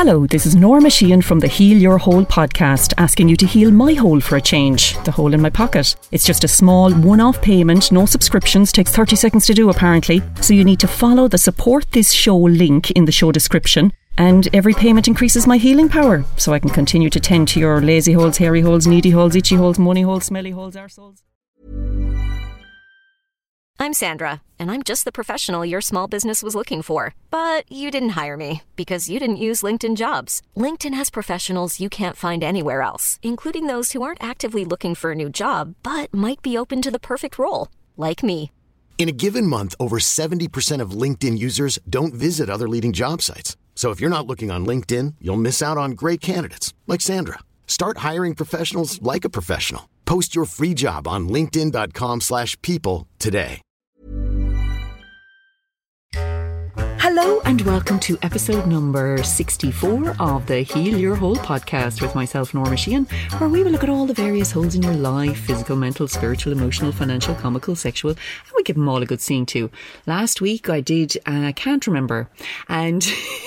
Hello, this is Norma Sheehan from the Heal Your Hole podcast, asking you to heal my hole for a change, the hole in my pocket. It's just a small one-off payment, no subscriptions, takes 30 seconds to do apparently. So you need to follow the support this show link in the show description, and every payment increases my healing power, so I can continue to tend to your lazy holes, hairy holes, needy holes, itchy holes, money holes, smelly holes, arseholes. I'm Sandra, and I'm just the professional your small business was looking for. But you didn't hire me because you didn't use LinkedIn Jobs. LinkedIn has professionals you can't find anywhere else, including those who aren't actively looking for a new job, but might be open to the perfect role, like me. In a given month, over 70% of LinkedIn users don't visit other leading job sites. So if you're not looking on LinkedIn, you'll miss out on great candidates like Sandra. Start hiring professionals like a professional. Post your free job on linkedin.com/people today. Hello and welcome to episode number 64 of the Heal Your Hole podcast with myself, Norma Sheehan, where we will look at all the various holes in your life: physical, mental, spiritual, emotional, financial, comical, sexual, and we give them all a good seeing too. Last week I did Can't Remember, and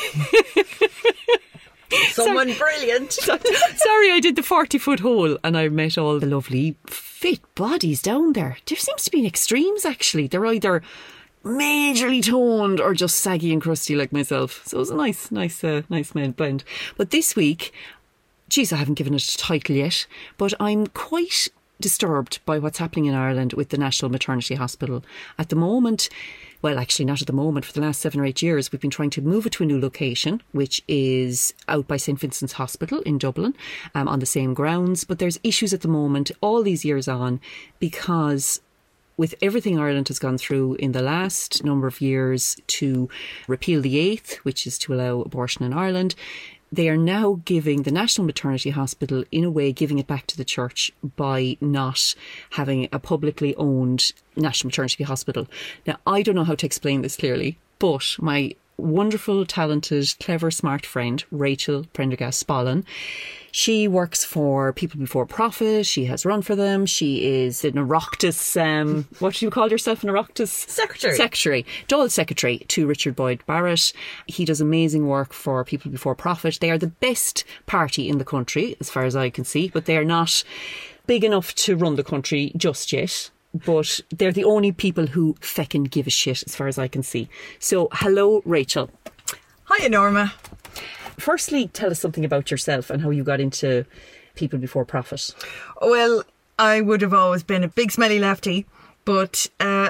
Someone brilliant. Sorry, I did the 40-foot hole and I met all the lovely fit bodies down there. There seems to be extremes actually. They're either majorly toned or just saggy and crusty like myself. So it was a nice blend. But this week, geez, I haven't given it a title yet, but I'm quite disturbed by what's happening in Ireland with the National Maternity Hospital. At the moment, well, actually not at the moment, for the last 7 or 8 years, we've been trying to move it to a new location, which is out by St Vincent's Hospital in Dublin, on the same grounds. But there's issues at the moment, all these years on, because with everything Ireland has gone through in the last number of years to repeal the 8th, which is to allow abortion in Ireland, they are now giving the National Maternity Hospital, in a way, giving it back to the church by not having a publicly owned National Maternity Hospital. Now, I don't know how to explain this clearly, but my wonderful, talented, clever, smart friend, Rachel Prendergast Spallon, she works for People Before Profit. She has run for them. She is an Oireachtas, what do you call yourself, an Oireachtas? Secretary. Dáil secretary to Richard Boyd Barrett. He does amazing work for People Before Profit. They are the best party in the country, as far as I can see, but they are not big enough to run the country just yet. But they're the only people who feckin' give a shit, as far as I can see. So, hello, Rachel. Hiya, Norma. Firstly, tell us something about yourself and how you got into People Before Profit. Well, I would have always been a big smelly lefty, but,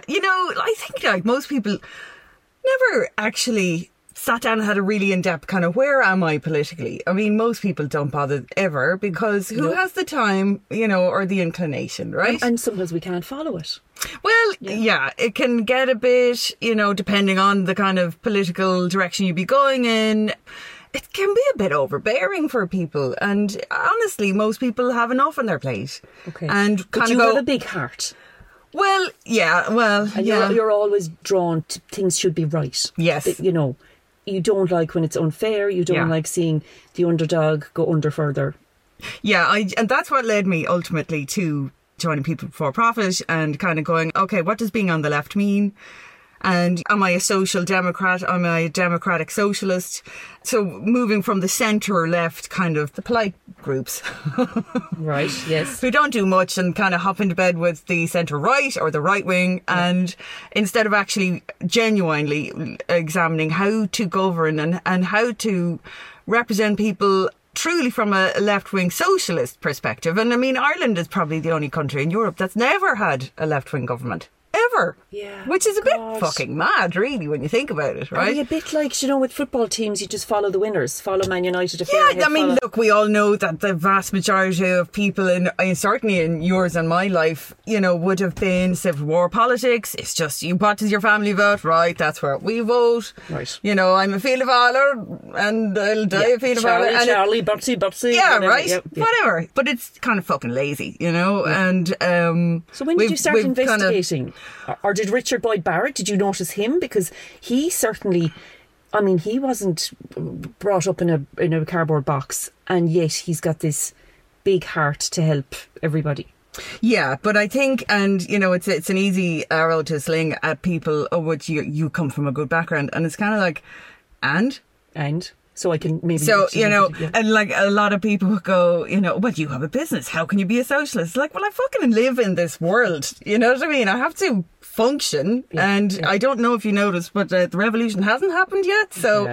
I think like most people never actually sat down and had a really in-depth kind of, where am I politically? I mean, most people don't bother ever because who has the time, or the inclination, right? And sometimes we can't follow it. Well, yeah, it can get a bit, depending on the kind of political direction you'd be going in. It can be a bit overbearing for people, and honestly, most people have enough on their plate. Okay, and but you have a big heart. Well, yeah, and you're always drawn to things should be right. Yes, you don't like when it's unfair. You don't like seeing the underdog go under further. Yeah, and that's what led me ultimately to joining People Before Profit and kind of going, okay, what does being on the left mean? And am I a social democrat? Am I a democratic socialist? So moving from the centre left, kind of the polite groups. Right, yes. Who don't do much and kind of hop into bed with the centre right or the right wing. Yeah. And instead of actually genuinely examining how to govern and how to represent people truly from a left-wing socialist perspective. And I mean, Ireland is probably the only country in Europe that's never had a left-wing government. Ever. Yeah. Which is a bit fucking mad, really, when you think about it, right? A bit like, with football teams, you just follow the winners. Follow Man United. Look, we all know that the vast majority of people, certainly in yours and my life, would have been Civil War politics. It's just, what does your family vote? Right, that's where we vote. Right. I'm a Fianna Fáiler and I'll die a Fianna Fáiler. Charlie, Butsy. Yeah, whatever. right. Yep. Whatever. But it's kind of fucking lazy, And so when did you start investigating? Or did Richard Boyd Barrett, did you notice him? Because he certainly, he wasn't brought up in a cardboard box, and yet he's got this big heart to help everybody. Yeah, but I think, and it's an easy arrow to sling at people. Oh, what you come from a good background, and it's kind of like, and So I can maybe... So, you know, and like a lot of people would go, you know, well, you have a business. How can you be a socialist? Like, well, I fucking live in this world. You know what I mean? I have to function. I don't know if you noticed, but the revolution hasn't happened yet. So,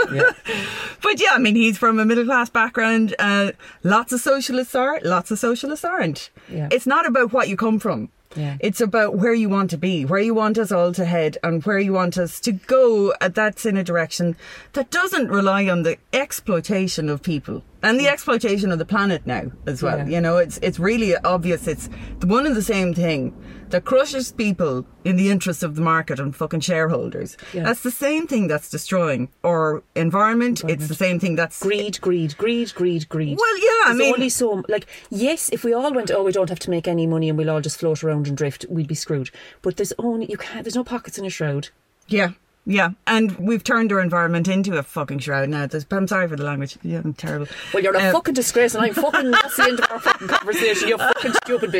but yeah, I mean, he's from a middle class background. Lots of socialists are, lots of socialists aren't. Yeah. It's not about what you come from. Yeah. It's about where you want to be, where you want us all to head, and where you want us to go. That's in a direction that doesn't rely on the exploitation of people and the exploitation of the planet now as well. You know, it's really obvious. It's one and the same thing that crushes people in the interest of the market and fucking shareholders. Yeah. That's the same thing that's destroying our environment. It's the same thing that's... Greed. Well, yeah, I mean... only so... Like, yes, if we all went, we don't have to make any money and we'll all just float around and drift, we'd be screwed. But there's no pockets in a shroud. Yeah. Yeah, and we've turned our environment into a fucking shroud now. I'm sorry for the language. Yeah, I'm terrible. Well, you're a fucking disgrace, and I'm fucking that's the end of our fucking conversation. You fucking stupid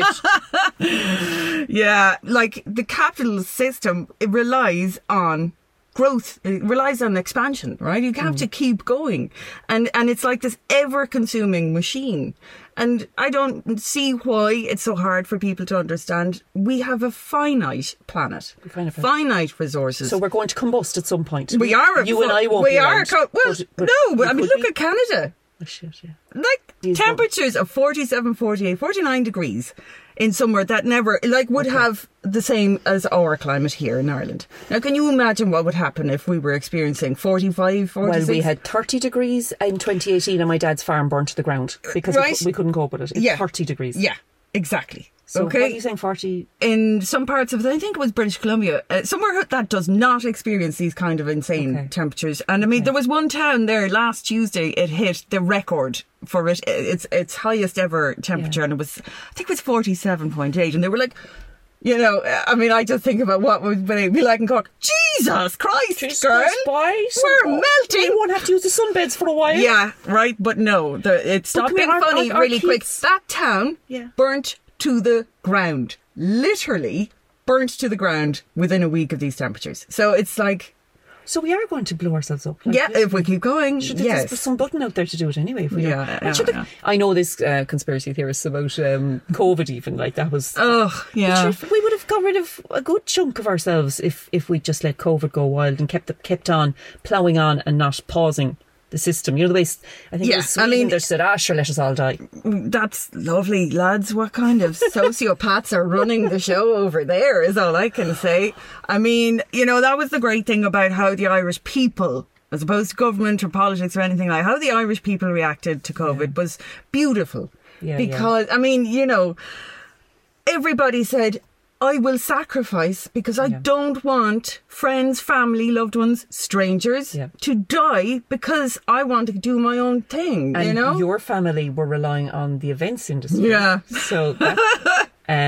bitch. Yeah, like the capitalist system, it relies on growth. It relies on expansion, right? You have to keep going, and it's like this ever-consuming machine. And I don't see why it's so hard for people to understand. We have a finite planet, finite resources. So we're going to combust at some point. We are. You and I won't be around. I mean, look at Canada. Oh, shit, yeah. Like temperatures of 47, 48, 49 degrees in somewhere that never, would have the same as our climate here in Ireland. Now, can you imagine what would happen if we were experiencing 45, 46? Well, we had 30 degrees in 2018 and my dad's farm burnt to the ground because we couldn't cope with it. It's 30 degrees. Yeah, exactly. So what are you saying, 40? In some parts of it, I think it was British Columbia, somewhere that does not experience these kind of insane temperatures. And I mean, there was one town there last Tuesday, it hit the record for its highest ever temperature. And I think it was 47.8. And they were like, you know, I mean, I just think about what would be like in Cork. Jesus Christ, girl, we're melting. We won't have to use the sunbeds for a while. Yeah, right. But no, it stopped being funny really quick. That town burnt to the ground, literally burnt to the ground within a week of these temperatures. So it's like... So we are going to blow ourselves up. If we keep going, There's some button out there to do it anyway. If we don't. I know this conspiracy theorists about COVID even, like that was... Oh, yeah. We would have got rid of a good chunk of ourselves if we just let COVID go wild and kept on ploughing on and not pausing the system. You know the way I think they said, sure, let us all die. That's lovely, lads. What kind of sociopaths are running the show over there is all I can say. I mean, you know, that was the great thing about how the Irish people, as opposed to government or politics or anything like, how the Irish people reacted to COVID was beautiful. Because I mean, you know, everybody said, I will sacrifice because I don't want friends, family, loved ones, strangers to die because I want to do my own thing, and you know? Your family were relying on the events industry. Yeah. So that,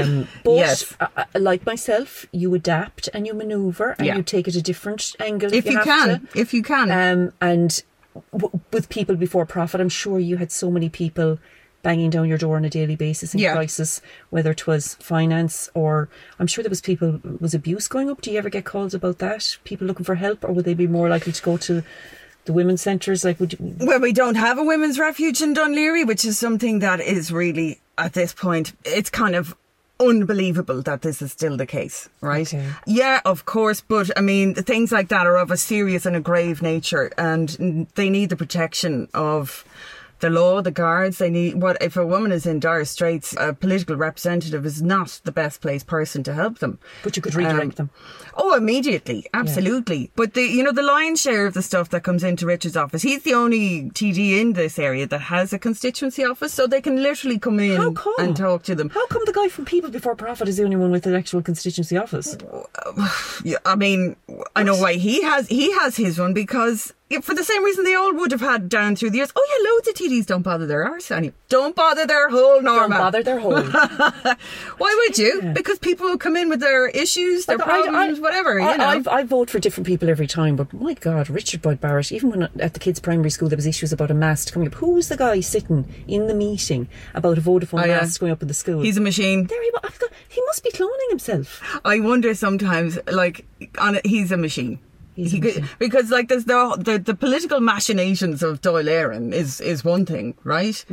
but like myself, you adapt and you manoeuvre and you take it a different angle if you can. And with people before profit, I'm sure you had so many people banging down your door on a daily basis in crisis, whether it was finance or I'm sure there was abuse going up. Do you ever get calls about that? People looking for help, or would they be more likely to go to the women's centres? Well, we don't have a women's refuge in Dún Laoghaire, which is something that is really, at this point, it's kind of unbelievable that this is still the case, right? Okay. Yeah, of course, but I mean, things like that are of a serious and a grave nature, and they need the protection of the law, the guards. They need if a woman is in dire straits, a political representative is not the best placed person to help them. But you could redirect them. Oh, immediately, absolutely. Yeah. But the lion's share of the stuff that comes into Richard's office, he's the only TD in this area that has a constituency office, so they can literally come in and talk to them. How come the guy from People Before Profit is the only one with an actual constituency office? Yeah, I mean, I know why he has his one, because for the same reason they all would have had down through the years. Oh yeah, loads of TDs don't bother their arse anyway. Don't bother their hole, Norma. Don't bother their hole. Why would you? Yeah. Because people will come in with their issues, their problems, whatever. I vote for different people every time, but my God, Richard Boyd Barrett, even when at the kids' primary school there was issues about a mast coming up. Who was the guy sitting in the meeting about a Vodafone mast going up in the school? He's a machine. There he must be cloning himself. I wonder sometimes, he's a machine. He could, because like there's the political machinations of Dáil Éireann is one thing, right?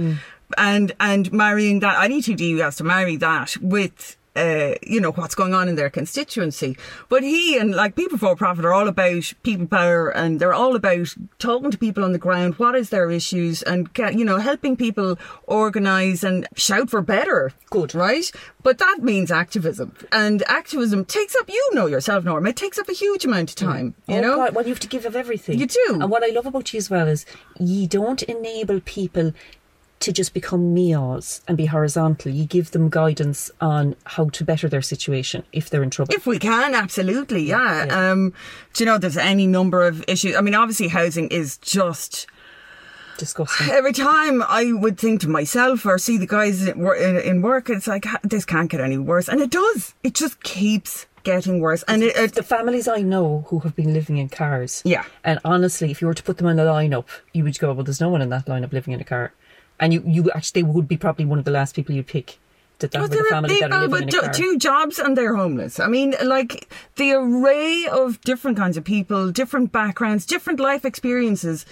And marrying that, any TD has to marry that with what's going on in their constituency. But he and like People for Profit are all about people power, and they're all about talking to people on the ground. What is their issues, and helping people organise and shout for better. Good, right? But that means activism, and activism takes up, yourself, Norma, it takes up a huge amount of time. You know, well, you have to give of everything. You do. And what I love about you as well is you don't enable people to just become meos and be horizontal. You give them guidance on how to better their situation if they're in trouble. If we can, absolutely, yeah. There's any number of issues. I mean, obviously housing is just disgusting. Every time I would think to myself or see the guys in work, it's like, this can't get any worse. And it does. It just keeps getting worse. And the families I know who have been living in cars. Yeah. And honestly, if you were to put them in a lineup, you would go, well, there's no one in that lineup living in a car. And you actually would be probably one of the last people you'd pick. That would be the family that are living in a car. Two jobs and they're homeless. I mean, like the array of different kinds of people, different backgrounds, different life experiences.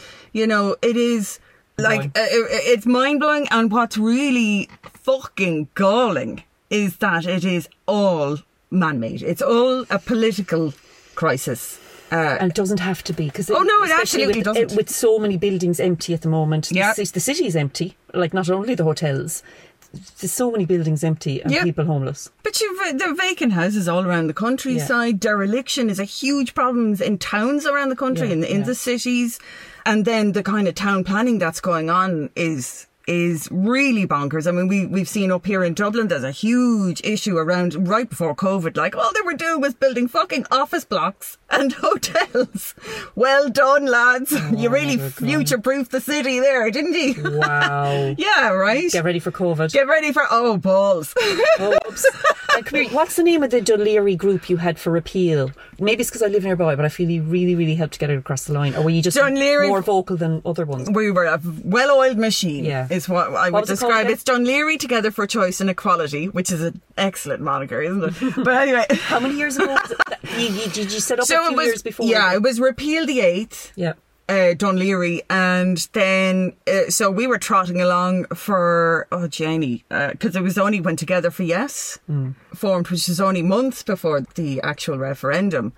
It is like it's mind blowing. And what's really fucking galling is that it is all man made. It's all a political crisis. And it doesn't have to be, because it absolutely doesn't. With so many buildings empty at the moment, the city is empty. Like not only the hotels, there's so many buildings empty and people homeless. But there are vacant houses all around the countryside. Dereliction is a huge problem in towns around the country, in the cities, and then the kind of town planning that's going on is really bonkers. I mean, we've seen up here in Dublin, there's a huge issue around right before COVID. Like, all they were doing was building fucking office blocks and hotels. Well done, lads. You really future-proofed the city there, didn't you? Wow. Yeah, right? Get ready for COVID. Get ready for, balls. Oops. And come here, what's the name of the Dún Laoghaire group you had for repeal? Maybe it's because I live nearby, but I feel you really, really helped to get it across the line. Or were you just more vocal than other ones? We were a well-oiled machine. Yeah. Is what I would describe. It's Dún Laoghaire Together for Choice and Equality, which is an excellent moniker, isn't it? But anyway. How many years ago was it? Did you set up a few years before? Yeah, it was Repeal the 8th. Yeah. Dún Laoghaire, and then so we were trotting along for Jenny, because it was only when Together for Yes formed, which was only months before the actual referendum.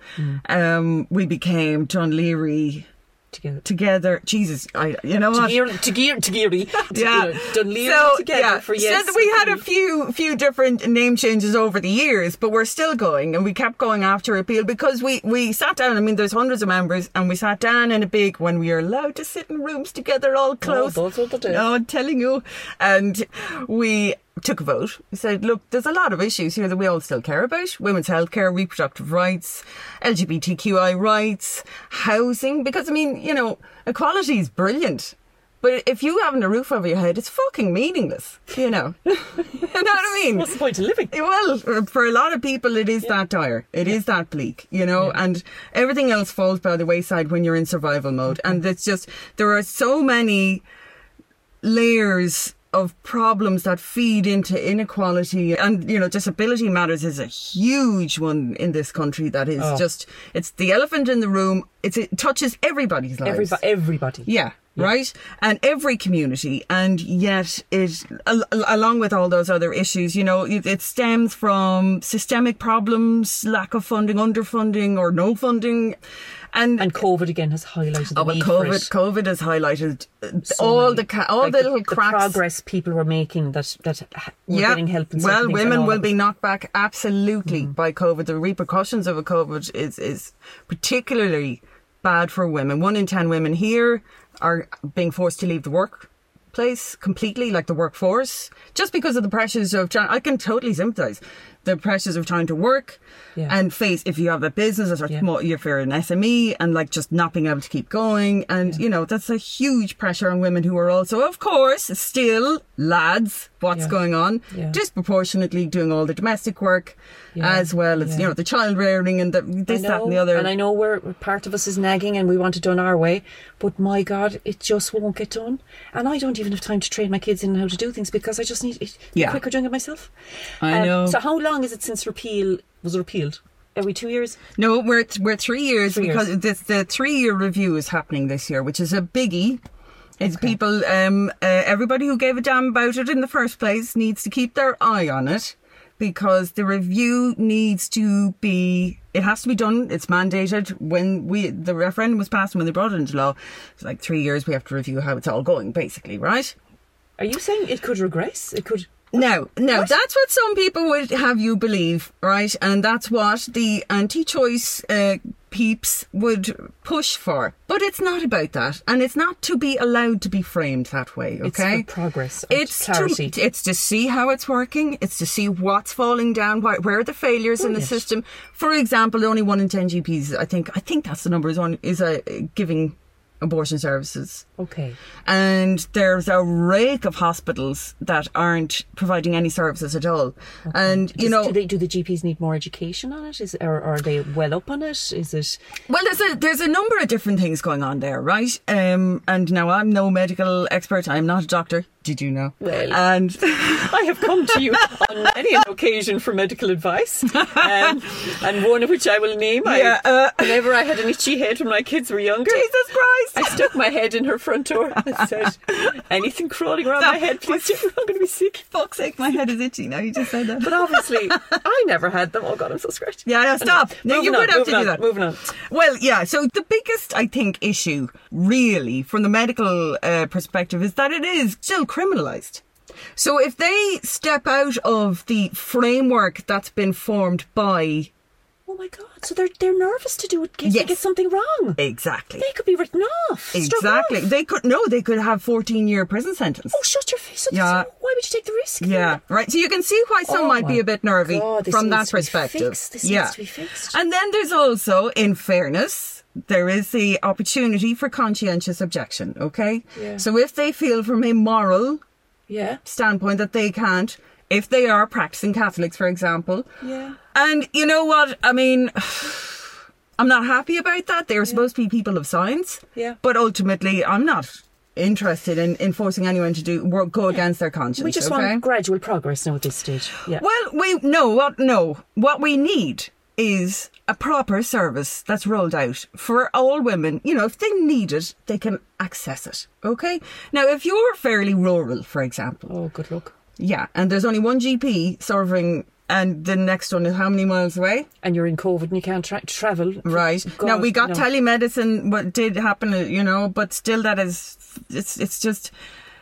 We became Dún Laoghaire Together. Jesus, you know what? Together. Yeah. Dún Laoghaire Together for Yes. So we had a few different name changes over the years, but we're still going, and we kept going after repeal because we sat down. I mean, there's hundreds of members, and we sat down in a big, when we were allowed to sit in rooms together all close. Oh, those were the days. No, I'm telling you. And we took a vote. We said, look, there's a lot of issues here that we all still care about. Women's healthcare, reproductive rights, LGBTQI rights, housing. Because, I mean, equality is brilliant. But if you haven't a roof over your head, it's fucking meaningless, You know what I mean? What's the point of living? Well, for a lot of people, it is that dire. It is that bleak, and everything else falls by the wayside when you're in survival mode. And it's just, there are so many layers of problems that feed into inequality, and disability matters is a huge one in this country that is just, it's the elephant in the room. It touches everybody's lives. Everybody. Yeah. Right? And every community, and yet it, along with all those other issues, it stems from systemic problems, lack of funding, underfunding or no funding. And COVID again has highlighted the need for it. COVID has highlighted all the little cracks. The progress people were making that were getting help. And well, women will be knocked back absolutely by COVID. The repercussions of COVID is particularly bad for women. 1 in 10 women here are being forced to leave the workplace completely, like the workforce, just because of the pressures of I can totally sympathise. The pressures of trying to work and face, if you have a business or if you're an SME, and like just not being able to keep going. And, that's a huge pressure on women who are also, of course, still lads, what's going on, disproportionately doing all the domestic work as well as, the child rearing and that and the other. And I know part of us is nagging and we want it done our way, but my God, it just won't get done. And I don't even have time to train my kids in how to do things because I just need it quicker doing it myself. I know. So how long is it since repeal was repealed? Are we 2 years? No, we're 3 years 3 years. because the 3-year review is happening this year, which is a biggie. It's people, everybody who gave a damn about it in the first place needs to keep their eye on it, because the review needs to be, it has to be done. It's mandated. When the referendum was passed and when they brought it into law, it's like 3 years we have to review how it's all going, basically, right? Are you saying it could regress? It could... No, that's what some people would have you believe, right? And that's what the anti-choice peeps would push for. But it's not about that. And it's not to be allowed to be framed that way, okay? It's for progress. It's clarity. It's to see how it's working. It's to see what's falling down, where are the failures in the system. For example, only 1 in 10 GPs, I think that's the number, is giving abortion services. Okay. And there's a rake of hospitals that aren't providing any services at all. Okay. And do the GPs need more education on it? Or are they well up on it? Is it? Well, there's a number of different things going on there, right? And now I'm no medical expert. I'm not a doctor. Did you know? Well, and I have come to you on many an occasion for medical advice, and one of which I will name. Whenever I had an itchy head when my kids were younger, Jesus Christ, I stuck my head in her front door and said, "Anything crawling around my head, please do. I'm going to be sick." Fuck's sake, my head is itchy now. You just said that. But obviously, I never had them. Oh God, I'm so scratched. Yeah, no, stop. No, you would have to do that. Moving on. Well, yeah. So the biggest, I think, issue really from the medical perspective is that it is still criminalised. So if they step out of the framework that's been formed by... Oh my God, so they're nervous to do it in case they get something wrong. Exactly. They could be written off. Exactly. Off. They could have 14-year prison sentence. Oh, shut your face. Why would you take the risk? Yeah, right. So you can see why some might be a bit nervy from that perspective. This needs to be fixed. And then there's also, in fairness, there is the opportunity for conscientious objection, okay? Yeah. So if they feel from a moral standpoint that they can't, if they are practicing Catholics, for example. Yeah. And you know what? I mean, I'm not happy about that. They're supposed to be people of science. Yeah. But ultimately, I'm not interested in forcing anyone to go against their conscience. We just want gradual progress now at this stage. Yeah. Well, what we need is a proper service that's rolled out for all women. You know, if they need it, they can access it. Okay? Now, if you're fairly rural, for example. Oh, good luck. Yeah, and there's only one GP serving, and the next one is how many miles away? And you're in COVID and you can't travel. Right. God, now, we got telemedicine, what did happen, but still that is, it's just,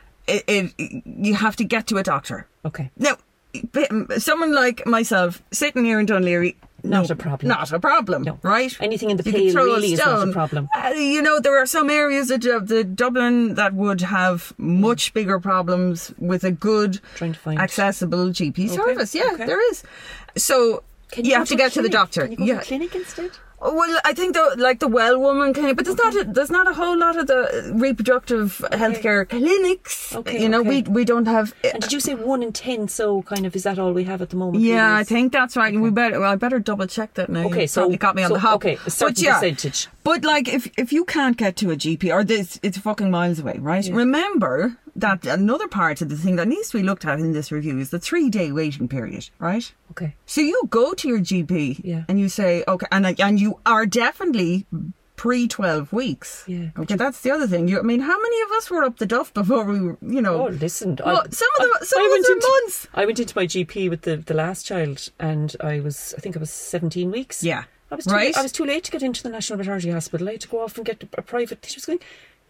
you have to get to a doctor. Okay. Now, someone like myself, sitting here in Dunleary, Not a problem. Not a problem, no. right? Anything in the pale really is not a problem. There are some areas of the Dublin that would have much bigger problems with a good, accessible GP service. Yeah, there is. So you have to get to the doctor. Can you go to a clinic instead? Well, I think the Well Woman clinic, but there's not a whole lot of the reproductive healthcare clinics. Okay, we don't have. And did you say 1 in 10? So kind of is that all we have at the moment? Yeah, I think that's right. Okay. I better double check that now. Okay, so you got me on the hop. Okay, a certain percentage. But like, if you can't get to a GP, or it's fucking miles away, right? Yeah. Remember that another part of the thing that needs to be looked at in this review is the 3-day waiting period, right? Okay. So you go to your GP and you say, okay, and you are definitely pre-12 weeks. Yeah. Okay, that's the other thing. How many of us were up the duff before we were, Oh, listen. Some of us are months. I went into my GP with the last child, and I think I was 17 weeks. Yeah. I was too late to get into the National Maternity Hospital. I had to go off and get a private. She was going,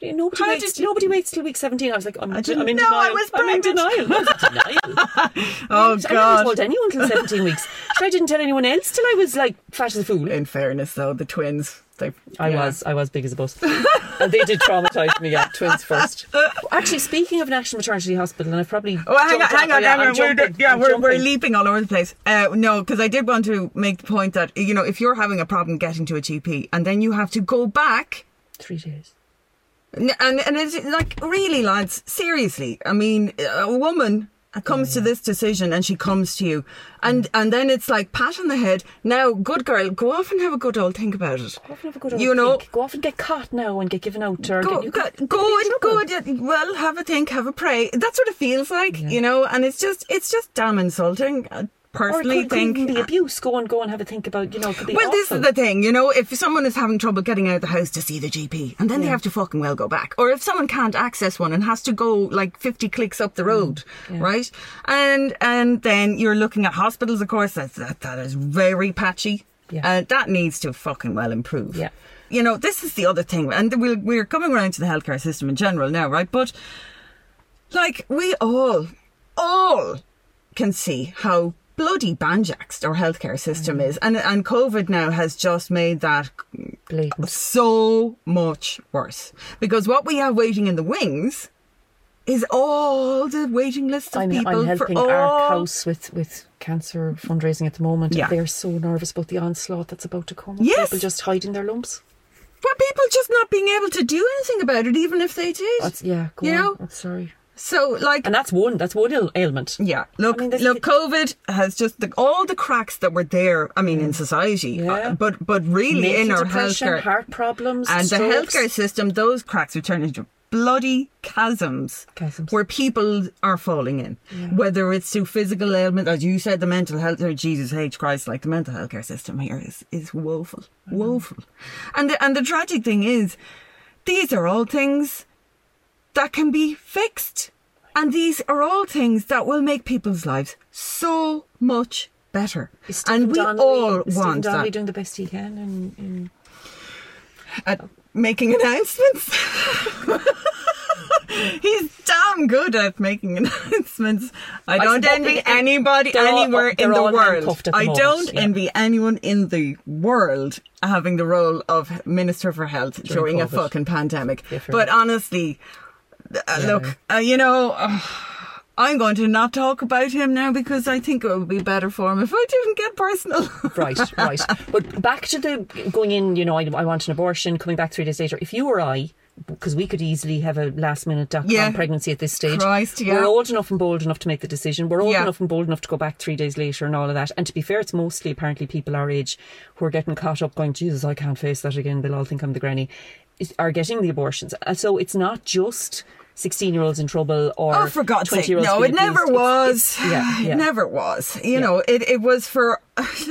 nobody waits till week 17. I was like, I'm in denial. I was I'm in denial. I was in denial. Oh, God. I never told anyone till 17 weeks. I didn't tell anyone else till I was like fat as a fool. In fairness, though, the twins. I was big as a bus. And they did traumatise me, twins first. Actually, speaking of National Maternity Hospital, and I've probably... hang on. We're leaping all over the place. No, because I did want to make the point that, if you're having a problem getting to a GP and then you have to go back... 3 days. And it's like, really, lads, seriously. I mean, a woman comes to this decision and she comes to you and then it's like pat on the head. Now, good girl, go off and have a good old think about it. Go off and have a good old think. Go off and get caught now and get given out. Have a think, have a pray. That's what it feels like, and it's just damn insulting. personally think... Or it could even be abuse. Go and have a think about, it could be Well, awful. this is the thing, if someone is having trouble getting out of the house to see the GP, and then they have to fucking well go back, or if someone can't access one and has to go like 50 clicks up the road, right? And then you're looking at hospitals, of course, that is very patchy. Yeah. That needs to fucking well improve. Yeah. This is the other thing, and we're coming around to the healthcare system in general now, right? But like, we all can see how bloody banjaxed our healthcare system is, and COVID now has just made that blatant. So much worse, because what we have waiting in the wings is all the waiting lists of people. I'm helping Ark House with cancer fundraising at the moment. Yeah. They're so nervous about the onslaught that's about to come. Yes. People just hiding their lumps. But people just not being able to do anything about it, even if they did. I'm sorry. So, like... And that's one ailment. Yeah. Look, COVID has just... all the cracks that were there, in society, but really Mental in our depression, healthcare... heart problems, and strokes. The healthcare system, those cracks are turning into bloody chasms where people are falling in. Yeah. Whether it's through physical ailment, as you said, the mental health... Oh, Jesus H. Christ, like the mental healthcare system here is woeful. Woeful. And the tragic thing is, these are all things that can be fixed. And these are all things that will make people's lives so much better. And we all want that. Donnelly doing the best he can in at making announcements. He's damn good at making announcements. I don't envy anybody anywhere in the world. I don't envy anyone in the world having the role of Minister for Health during COVID. A fucking pandemic. But honestly, look, I'm going to not talk about him now, because I think it would be better for him if I didn't get personal. Right. But back to the going in, I want an abortion, coming back 3 days later. If you or I, because we could easily have a last-minute pregnancy at this stage. We're old enough and bold enough to make the decision. We're old enough and bold enough to go back 3 days later and all of that. And to be fair, it's mostly apparently people our age who are getting caught up going, Jesus, I can't face that again. They'll all think I'm the granny. Are getting the abortions. So it's not just 16-year-olds in trouble or for God's sake, 20-year-olds. No, it never was. It never was. You know, it was for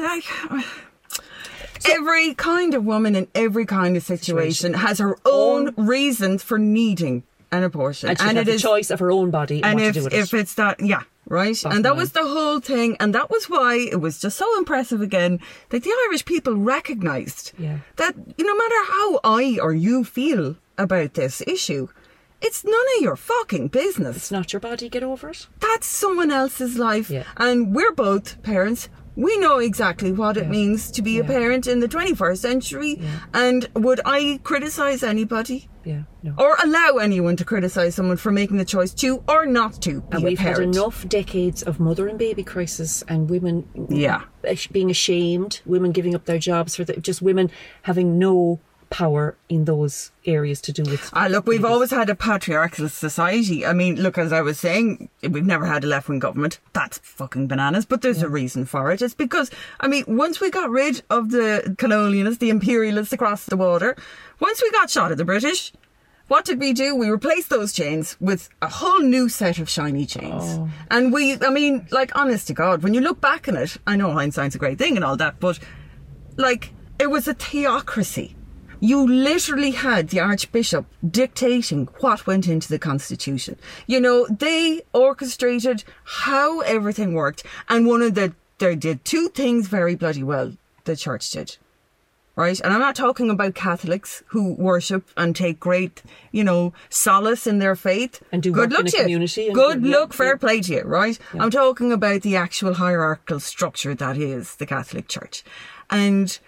every kind of woman in every kind of situation has her own reasons for needing an abortion. And it is a choice of her own body and what to do with it. If it's that, right? And that was the whole thing. And that was why it was just so impressive again that the Irish people recognised that no matter how I or you feel about this issue, it's none of your fucking business. It's not your body, get over it. That's someone else's life. Yeah. And we're both parents. We know exactly what it means to be a parent in the 21st century. Yeah. And would I criticise anybody? Yeah, no. Or allow anyone to criticise someone for making the choice to or not to be a parent? And we've had enough decades of mother and baby crisis and women being ashamed, women giving up their jobs, just women having no power in those areas to do with look, we've always had a patriarchal society. I mean, look, as I was saying, we've never had a left-wing government. That's fucking bananas, but there's a reason for it. It's because, once we got rid of the colonialists, the imperialists across the water, once we got shot at the British, what did we do? We replaced those chains with a whole new set of shiny chains. And honest to God, when you look back on it, I know hindsight's a great thing and all that, but it was a theocracy. You literally had the Archbishop dictating what went into the Constitution. They orchestrated how everything worked. And they did two things very bloody well, the church did. Right? And I'm not talking about Catholics who worship and take great, solace in their faith. And do good work in a community. Good luck, fair play to you, right? Yeah. I'm talking about the actual hierarchical structure that is the Catholic Church. And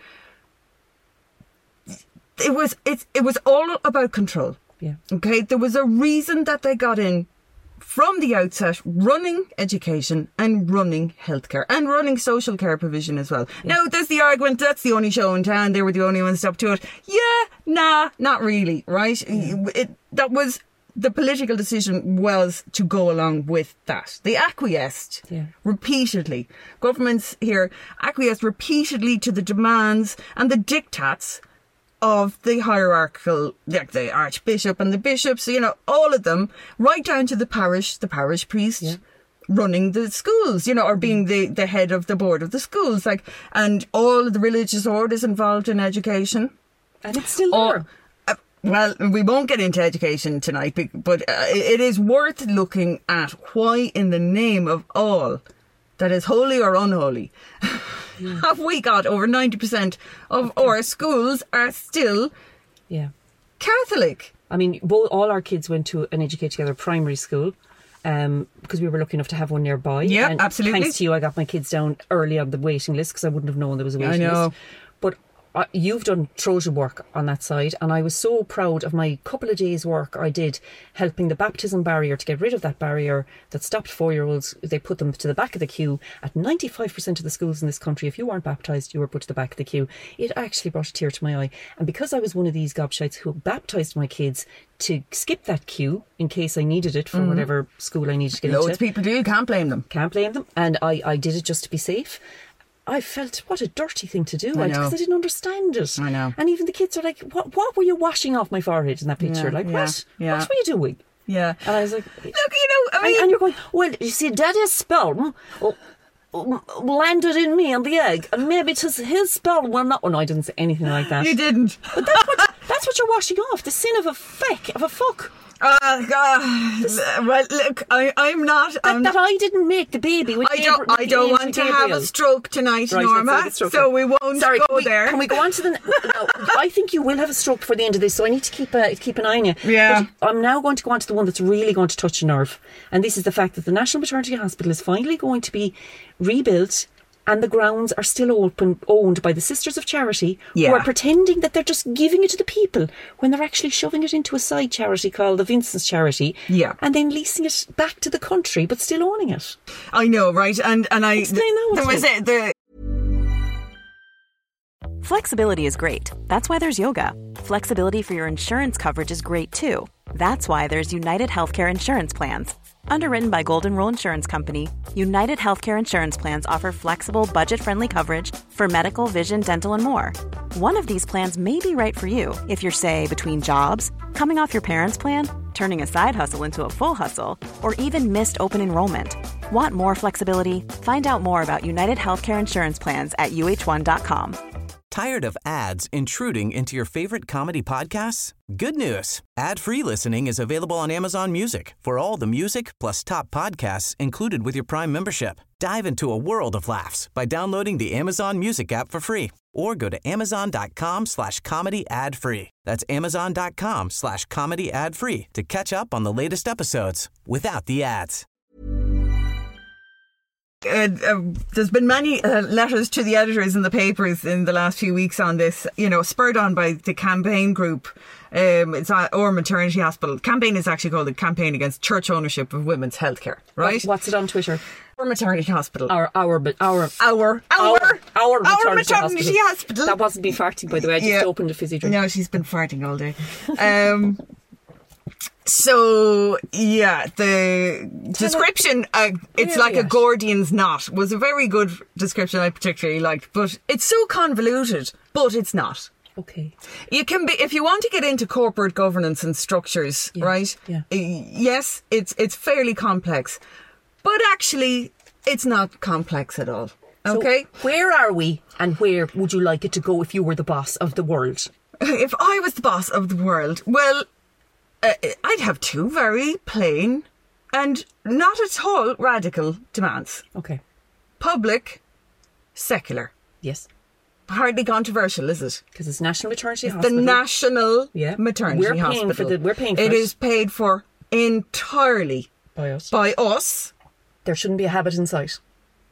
it was all about control. Yeah. Okay. There was a reason that they got in from the outset, running education and running healthcare and running social care provision as well. Yeah. Now, there's the argument that's the only show in town. They were the only ones up to it. Not really, right? Yeah. That was the political decision was to go along with that. They acquiesced repeatedly. Governments here acquiesced repeatedly to the demands and the diktats of the hierarchical, like the Archbishop and the bishops, all of them, right down to the parish priest, running the schools, you know, or being the head of the board of the schools, like, and all of the religious orders involved in education. And it's still there. Well, we won't get into education tonight, but it is worth looking at why, in the name of all that is holy or unholy, have we got over 90% of our schools are still Catholic. I mean, all our kids went to an Educate Together primary school because we were lucky enough to have one nearby. Yeah, and absolutely. Thanks to you, I got my kids down early on the waiting list because I wouldn't have known there was a waiting list. But you've done Trojan work on that side, and I was so proud of my couple of days' work I did helping the baptism barrier to get rid of that barrier that stopped 4-year-olds. They put them to the back of the queue. At 95% of the schools in this country, if you weren't baptised, you were put to the back of the queue. It actually brought a tear to my eye. And because I was one of these gobshites who baptised my kids to skip that queue in case I needed it for whatever school I needed to get into. Loads of people do, can't blame them. Can't blame them. And I did it just to be safe. I felt what a dirty thing to do because I didn't understand it. I know. And even the kids are like, what were you washing off my forehead in that picture? What were you doing? Yeah. And I was like, look, you know, I mean, and you're going, well, you see, Daddy's sperm landed in me and the egg, and maybe it is his sperm. Well, not. Oh no, I didn't say anything like that. You didn't. But that's what you're washing off. The sin of a fuck. Well, look, I'm not. That I didn't make the baby. I don't want to have a stroke tonight, right, Norma. So we won't go there. Can we go on to the? No, I think you will have a stroke before the end of this, so I need to keep an eye on you. Yeah. But I'm now going to go on to the one that's really going to touch a nerve, and this is the fact that the National Maternity Hospital is finally going to be rebuilt. And the grounds are still owned by the Sisters of Charity, who are pretending that they're just giving it to the people when they're actually shoving it into a side charity called the Vincent's Charity, and then leasing it back to the country, but still owning it. I know, right? And I explain that. Flexibility is great. That's why there's yoga. Flexibility for your insurance coverage is great too. That's why there's United Healthcare Insurance Plans. Underwritten by Golden Rule Insurance Company, United Healthcare Insurance Plans offer flexible, budget-friendly coverage for medical, vision, dental, and more. One of these plans may be right for you if you're, say, between jobs, coming off your parents' plan, turning a side hustle into a full hustle, or even missed open enrollment. Want more flexibility? Find out more about United Healthcare Insurance Plans at uh1.com. Tired of ads intruding into your favorite comedy podcasts? Good news. Ad-free listening is available on Amazon Music for all the music plus top podcasts included with your Prime membership. Dive into a world of laughs by downloading the Amazon Music app for free or go to amazon.com/comedy ad-free. That's amazon.com/comedy ad-free to catch up on the latest episodes without the ads. There's been many letters to the editors in the papers in the last few weeks on this, you know, spurred on by the campaign group. It's our maternity hospital. Campaign is actually called the Campaign Against Church Ownership of Women's Healthcare, right? What's it on Twitter? Our maternity hospital. Our maternity hospital. That wasn't me farting, by the way. I just opened a fizzy drink. No, she's been farting all day. So, the description, it's like a Gordian's knot, was a very good description I particularly liked, but it's so convoluted, but it's not. Okay. You can be, if you want to get into corporate governance and structures, right? Yeah. Yes, it's fairly complex, but actually it's not complex at all. Okay? So where are we and where would you like it to go if you were the boss of the world? If I was the boss of the world, well, I'd have two very plain and not at all radical demands. Okay. Public, secular. Yes. Hardly controversial, is it? Because it's National Maternity Hospital. The National Maternity Hospital. We're paying for it. It is paid for entirely by us. By us. There shouldn't be a habit in sight.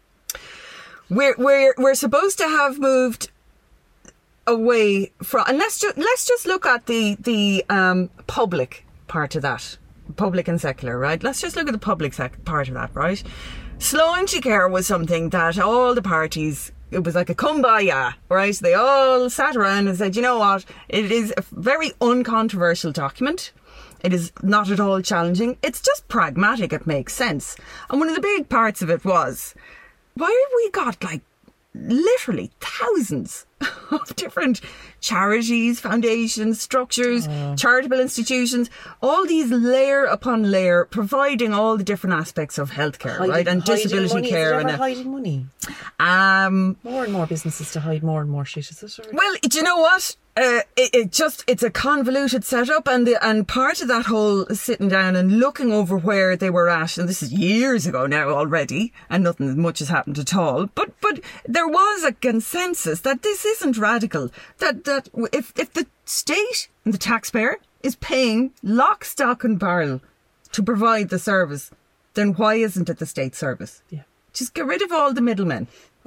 We're supposed to have moved away from, and let's just look at the public part of that, public and secular, right? Let's just look at the public part of that, right? Sloan-G care was something that all the parties, it was like a kumbaya, right? They all sat around and said, you know what? It is a very uncontroversial document. It is not at all challenging. It's just pragmatic. It makes sense. And one of the big parts of it was, why have we got like literally thousands of different charities, foundations, structures, charitable institutions, all these layer upon layer, providing all the different aspects of healthcare, right? And disability money. care. Is it ever hiding money? More and more businesses to hide more and more shit, is it? Or? Well, do you know what? It's a convoluted setup, and part of that whole sitting down and looking over where they were at, and this is years ago now already, and nothing much has happened at all. But there was a consensus that this isn't radical. That if the state and the taxpayer is paying lock, stock, and barrel to provide the service, then why isn't it the state service? Yeah. Just get rid of all the middlemen.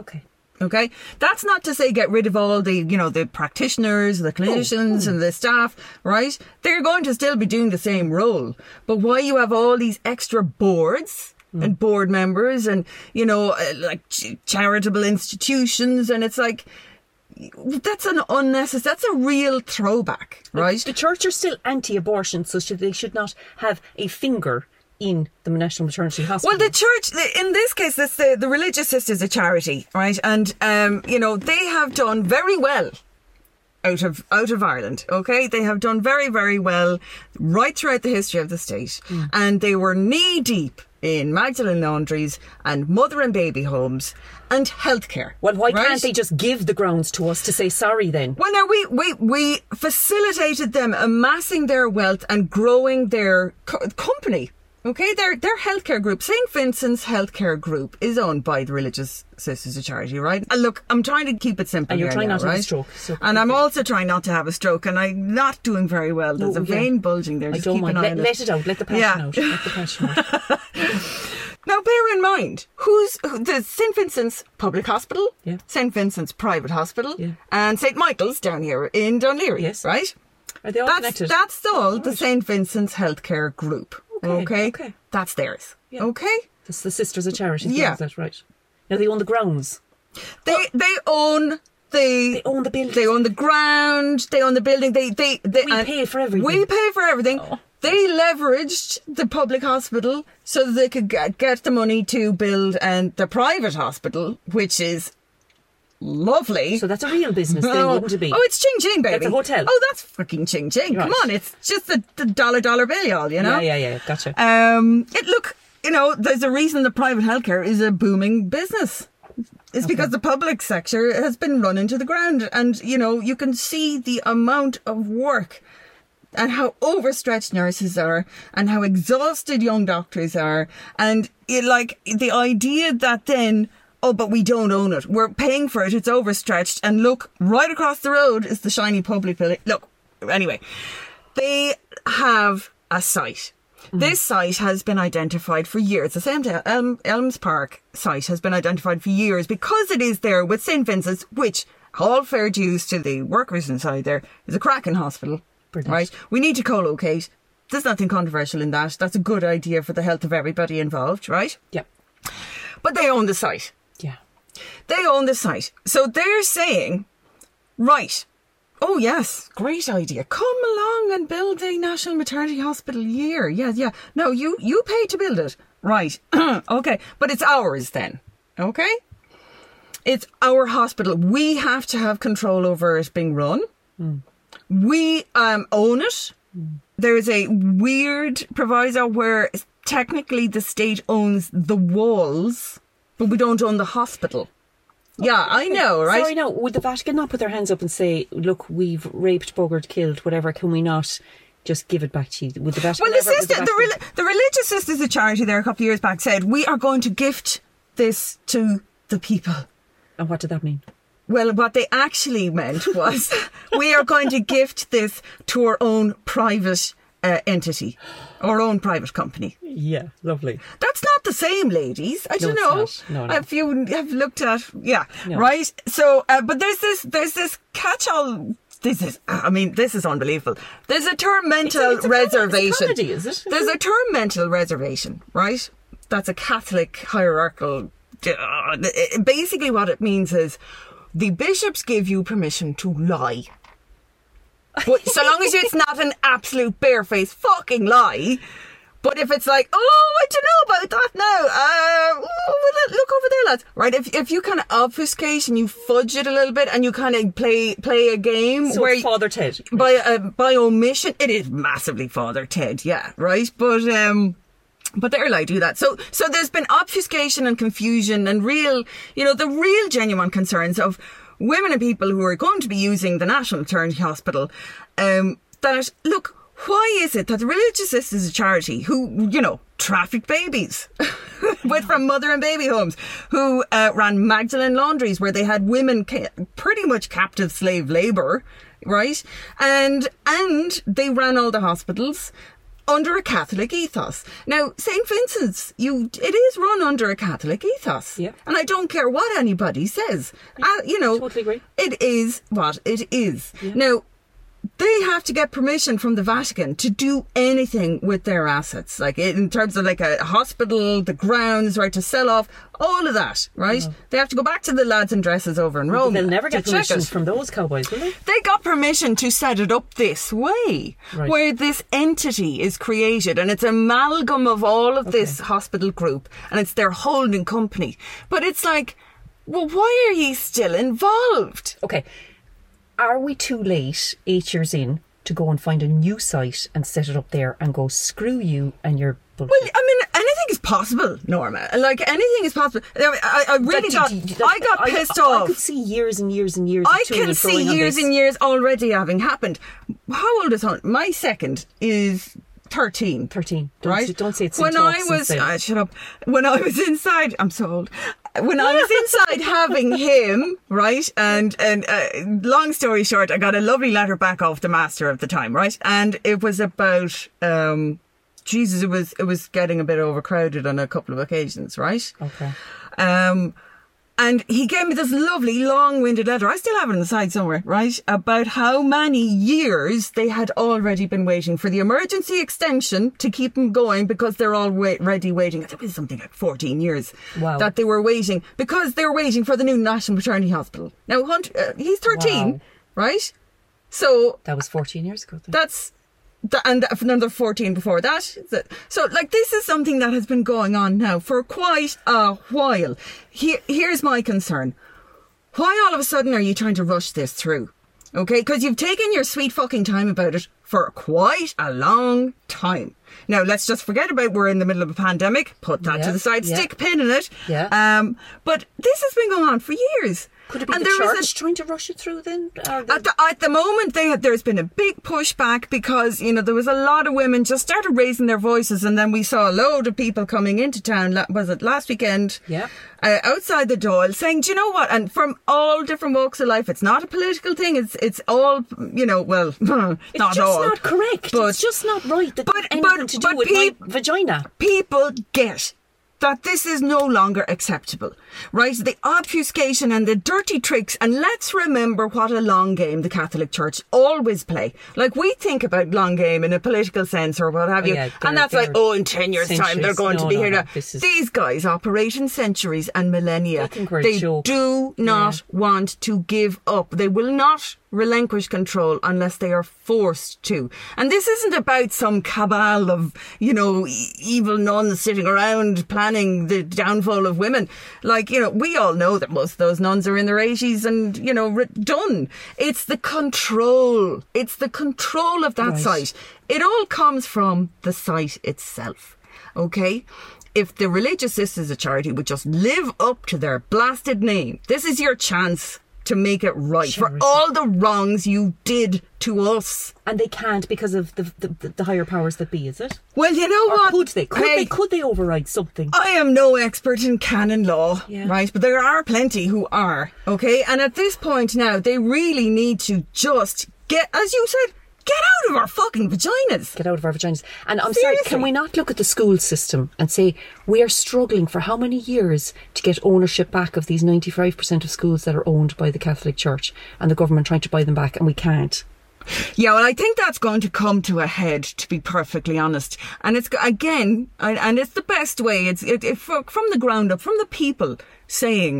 Okay. That's not to say get rid of all the, the practitioners, the clinicians and the staff, right? They're going to still be doing the same role. But why you have all these extra boards and board members and, like charitable institutions, and it's like, that's an unnecessary, that's a real throwback, right? The church are still anti-abortion, so they should not have a finger in the National Maternity Hospital. Well, the church, in this case, the Religious Sisters, a charity, right? And, they have done very well out of Ireland, okay? They have done very, very well right throughout the history of the state. And they were knee deep in Magdalene laundries and mother and baby homes and healthcare. Well, why can't they just give the grounds to us to say sorry then? Well, now we facilitated them amassing their wealth and growing their company. Okay, their healthcare group, St. Vincent's Healthcare Group, is owned by the Religious Sisters of Charity, right? And look, I'm trying to keep it simple. And you're trying not to have a stroke. So and I'm also trying not to have a stroke, and I'm not doing very well. There's a vein bulging there. Just I don't keep mind. an eye on it. Let it out. Let the passion out. Let the passion out. Now, bear in mind, the St. Vincent's Public Hospital, St. Vincent's Private Hospital, and St. Michael's down here in Dún Laoghaire, right? Are they all connected? That's all the St. Vincent's Healthcare Group. Okay. That's theirs. Yeah. Okay. That's the Sisters of Charity. Yeah. That's right. Now they own the grounds. They own They own the building. They own the ground. They own the building. They we pay for everything. We pay for everything. Oh. They leveraged the public hospital so that they could get the money to build the private hospital, which is lovely. So that's a real business then, wouldn't it be? Oh, it's Ching Ching, baby. That's a hotel. Oh, that's fucking Ching Ching. Right. Come on, it's just the dollar bill, y'all, you know? Yeah, gotcha. Look, there's a reason the private healthcare is a booming business. It's because the public sector has been run into the ground, and, you can see the amount of work and how overstretched nurses are and how exhausted young doctors are. And the idea that then, oh, but we don't own it. We're paying for it. It's overstretched. And look, right across the road is the shiny public building. Look, anyway, they have a site. This site has been identified for years. The St. Elms Park site has been identified for years because it is there with St. Vincent's, which, all fair dues to the workers inside there, is a cracking hospital. Brilliant. Right? We need to co-locate. There's nothing controversial in that. That's a good idea for the health of everybody involved, right? Yeah. But they own the site. Yeah. They own the site. So they're saying, right, oh yes, great idea. Come along and build a National Maternity Hospital here. Yeah. No, you pay to build it. Right. Okay. But it's ours then. Okay? It's our hospital. We have to have control over it being run. We own it. There's a weird proviso where technically the state owns the walls, but we don't own the hospital. Yeah, I know, right? Sorry, no. Would the Vatican not put their hands up and say, look, we've raped, buggered, killed, whatever, can we not just give it back to you? Would the Vatican the Religious Sisters of Charity there a couple of years back said, we are going to gift this to the people. And what did that mean? Well, what they actually meant was, we are going to gift this to our own private entity, our own private company. Yeah, lovely. That's not the same, ladies. I don't know. No. If you have looked at, right? So, but there's this catch-all. This is unbelievable. There's a term mental reservation. It's comedy, is it? There's a term mental reservation, right? That's a Catholic hierarchical. Basically, what it means is the bishops give you permission to lie. But so long as it's not an absolute barefaced fucking lie, But if it's like, oh, I don't know about that now. Look over there, lads. Right? If you kind of obfuscate and you fudge it a little bit and you kind of play a game so where Father Ted by omission, it is massively Father Ted, yeah, right. But they're allowed to do that. So there's been obfuscation and confusion and real, the real genuine concerns of women and people who are going to be using the National Maternity Hospital. That look. Why is it that the Religious Sisters of Charity, who, trafficked babies from mother and baby homes, who ran Magdalene laundries where they had women pretty much captive slave labour, right? And they ran all the hospitals under a Catholic ethos. Now, St. Vincent's, it is run under a Catholic ethos. Yeah. And I don't care what anybody says. Totally agree. It is what it is. Yeah. Now, they have to get permission from the Vatican to do anything with their assets, like in terms of like a hospital, the grounds, right, to sell off, all of that, right? Oh. They have to go back to the lads in dresses over in Rome. They'll never get permission from those cowboys, will they? They got permission to set it up this way, right, where this entity is created and it's an amalgam of all of this hospital group and it's their holding company. But it's like, well, why are ye still involved? Okay. Are we too late, 8 years in, to go and find a new site and set it up there and go, screw you and your bullshit? Well, I mean, anything is possible, Norma. Like, anything is possible. I really got pissed off. I could see years and years and years. I can see years and years already having happened. How old is Hunt? My second is 13. 13. Right? Don't say it's when I was shut up. When I was inside, I'm so old. When I was inside having him, right, and long story short, I got a lovely letter back off the master of the time, right, and it was about it was getting a bit overcrowded on a couple of occasions, right? Okay. And he gave me this lovely long-winded letter. I still have it on the side somewhere, right? About how many years they had already been waiting for the emergency extension to keep them going because they're already waiting. It was something like 14 years that they were waiting because they were waiting for the new National Maternity Hospital. Now, he's 13, right? So that was 14 years ago. Then. That's... And another 14 before that. So, like, this is something that has been going on now for quite a while. Here's my concern. Why all of a sudden are you trying to rush this through? Okay? Because you've taken your sweet fucking time about it for quite a long time. Now, let's just forget about we're in the middle of a pandemic. Put that to the side. Stick a pin in it. Yeah. But this has been going on for years. Could it be the church trying to rush it through then? At the moment, there's been a big pushback because, there was a lot of women just started raising their voices and then we saw a load of people coming into town, was it last weekend? Yeah. Outside the Dáil saying, do you know what? And from all different walks of life, it's not a political thing. It's all, well, it's not just all. Not correct. But, it's just not right. That anything to do with my vagina. People get that this is no longer acceptable, right? The obfuscation and the dirty tricks, and let's remember what a long game the Catholic Church always play. Like, we think about long game in a political sense or what have you, and that's like, in 10 years' time they're going to be here. These guys operate in centuries and millennia. They do not want to give up. They will not relinquish control unless they are forced to. And this isn't about some cabal of, evil nuns sitting around planning the downfall of women. Like, we all know that most of those nuns are in their 80s and, done. It's the control. It's the control of that site. It all comes from the site itself. Okay? If the Religious Sisters of Charity would just live up to their blasted name, this is your chance to make it right for all the wrongs you did to us. And they can't because of the higher powers that be, is it? Well, you know what? Could they? Could they override something? I am no expert in canon law, right? But there are plenty who are, okay? And at this point now, they really need to just get, as you said, get out of our fucking vaginas. Get out of our vaginas. And I'm sorry, can we not look at the school system and say we are struggling for how many years to get ownership back of these 95% of schools that are owned by the Catholic Church and the government trying to buy them back, and we can't? Yeah, well, I think that's going to come to a head, to be perfectly honest. And it's, again, and it's the best way, it's from the ground up, from the people saying,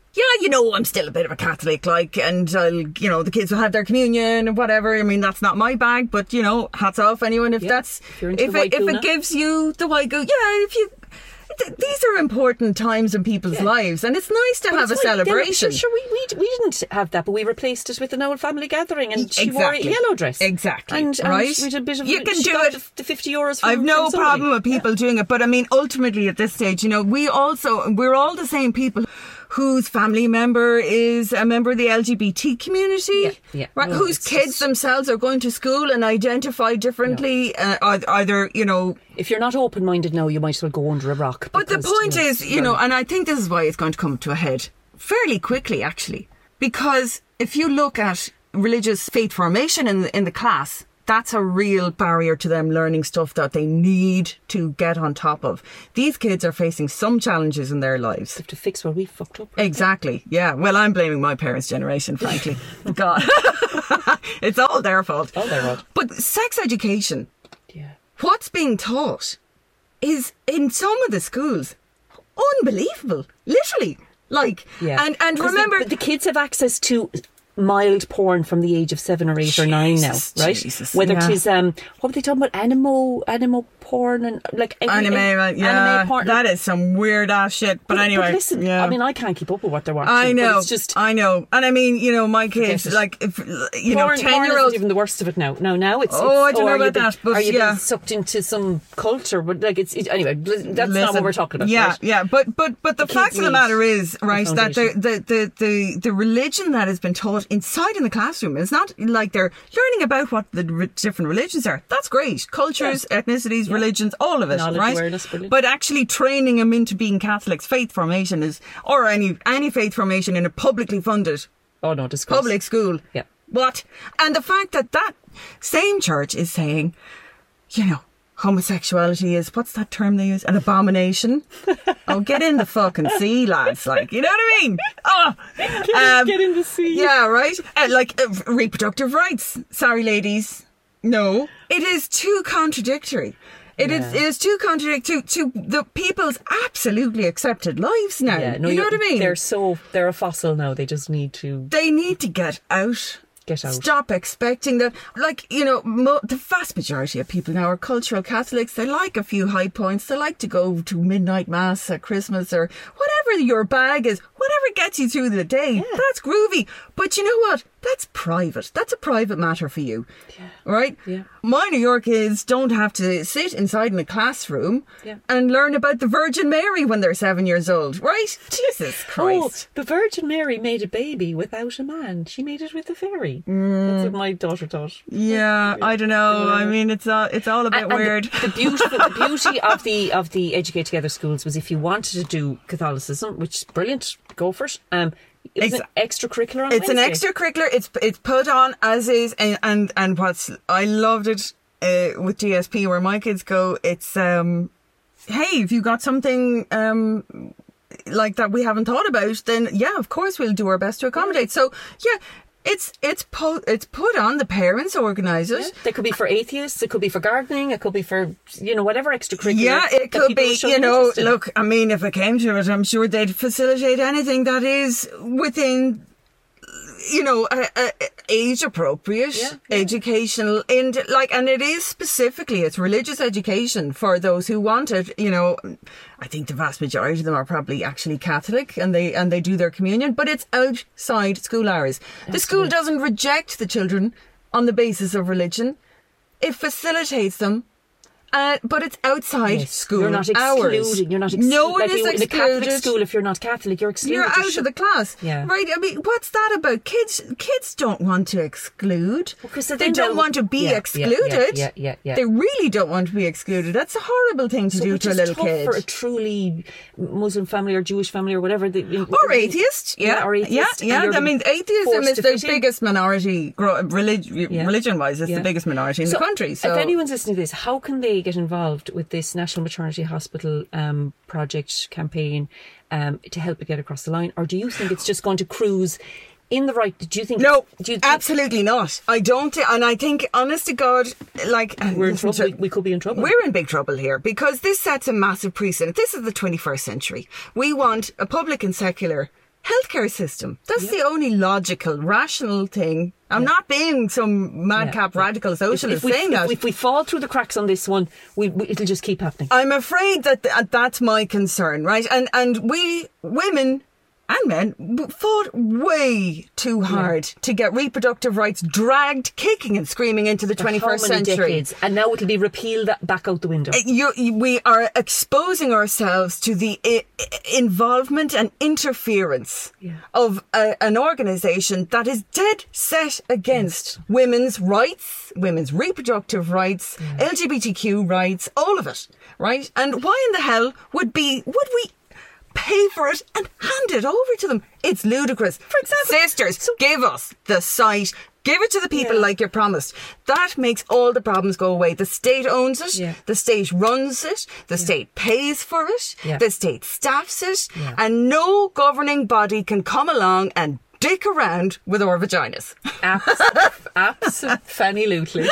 yeah, you know, I'm still a bit of a Catholic, like, and you know, the kids will have their communion and whatever. I mean, that's not my bag, but you know, hats off anyone if that's if it gives you the white goo. Yeah, if you. These are important times in people's lives, and it's nice to have a celebration. Sure, we didn't have that, but we replaced it with an old family gathering, and she wore a yellow dress. Exactly. And right. We did a bit of, you can do it. The €50 I've no problem with people doing it, but I mean, ultimately at this stage, you know, we're all the same people whose family member is a member of the LGBT community, right? Well, whose kids themselves are going to school and identify differently, either, you know... If you're not open-minded now, you might as well go under a rock. But the point is, you know, and I think this is why it's going to come to a head fairly quickly, actually. Because if you look at religious faith formation in the class... That's a real barrier to them learning stuff that they need to get on top of. These kids are facing some challenges in their lives. They have to fix what we fucked up. Exactly. Yeah. Well, I'm blaming my parents' generation, frankly. God. It's all their fault. All their fault. But sex education, what's being taught is, in some of the schools, unbelievable. Literally. Like, and remember... the kids have access to... mild porn from the age of 7 or 8 or 9 now, right? Jesus, whether it is what were they talking about, animo porn and like anime porn. That is some weird ass shit. But anyway, but listen, I mean, I can't keep up with what they're watching. I know, but it's just I know, and I mean, you know, my kids, like, if you know, 10-year-olds, even the worst of it now. Now it's I don't know about that. But are you being sucked into some culture? But like, anyway. That's not what we're talking about. Yeah, right? yeah. But the fact of the matter is, right, that the religion that has been taught inside in the classroom is not like they're learning about what the different religions are. That's great. Cultures, ethnicities, religions, all of it, knowledge, right? Awareness, but actually training them into being Catholics, faith formation is, or any faith formation in a publicly funded public school. Yeah. What? And the fact that same church is saying, you know, homosexuality is, what's that term they use? An abomination. Oh, get in the fucking sea, lads. Like, you know what I mean? Oh, get in the sea. Yeah, right? Reproductive rights. Sorry, ladies. No. It is too contradictory. It is too contradictory to the people's absolutely accepted lives now. Yeah, you know what I mean? They're a fossil now. They just need to... They need to get out. Stop expecting that. Like, you know, the vast majority of people now are cultural Catholics. They like a few high points. They like to go to midnight mass at Christmas or whatever your bag is, whatever gets you through the day. Yeah. That's groovy. But you know what? That's private. That's a private matter for you. Yeah. Right? Yeah. My New York kids don't have to sit inside in a classroom and learn about the Virgin Mary when they're 7 years old. Right? Jesus Christ. Oh, the Virgin Mary made a baby without a man. She made it with a fairy. That's what my daughter thought. Yeah, I don't know. I mean, it's all a bit weird. The beauty of the Educate Together schools was if you wanted to do Catholicism, which is brilliant, go for it. It was an extracurricular on Wednesday. An extracurricular. It's put on as is, and what's I loved it with GSP where my kids go. It's hey, if you got something like that we haven't thought about, then yeah, of course we'll do our best to accommodate. So yeah. It's put on the parents, organisers. Yeah. They could be for atheists. It could be for gardening. It could be for, you know, whatever extracurricular. Yeah, it could be, you know, look, I mean, if it came to it, I'm sure they'd facilitate anything that is within, you know, age appropriate, educational, and it is specifically, it's religious education for those who want it. You know, I think the vast majority of them are probably actually Catholic and they do their communion, but it's outside school hours. Absolutely. The school doesn't reject the children on the basis of religion. It facilitates them. But it's outside school You're not excluding. hours. You're not no one is excluded. In a Catholic school, if you're not Catholic, you're excluded. You're out of the class. Yeah. Right? I mean, what's that about? Kids don't want to exclude. They don't want to be excluded. Yeah. They really don't want to be excluded. That's a horrible thing to do to a little kid. For a truly Muslim family or Jewish family or whatever. Or atheist. Or atheist. Yeah. I mean, atheism is the biggest minority, religion-wise, it's the biggest minority in the country. So if anyone's listening to this, how can they get involved with this National Maternity Hospital project campaign to help it get across the line? Or do you think it's just going to cruise in the right? Do you think? No, absolutely not. I don't, and I think, honest to God, like we're in trouble. We could be in trouble. We're in big trouble here because this sets a massive precedent. This is the 21st century. We want a public and secular healthcare system. That's the only logical, rational thing. I'm not being some madcap radical socialist saying that. If we fall through the cracks on this one, it'll just keep happening. I'm afraid that that's my concern, right? And we, women and men, fought way too hard to get reproductive rights dragged kicking and screaming into the 21st century. Decades? And now it'll be repealed back out the window. We are exposing ourselves to the involvement and interference of an organisation that is dead set against women's rights, women's reproductive rights, LGBTQ rights, all of it, right? And why in the hell would we pay for it and hand it over to them? It's ludicrous. For example, sisters, give us the site. Give it to the people like you promised. That makes all the problems go away. The state owns it. Yeah. The state runs it. The state pays for it. Yeah. The state staffs it. Yeah. And no governing body can come along and dick around with our vaginas. Absolutely.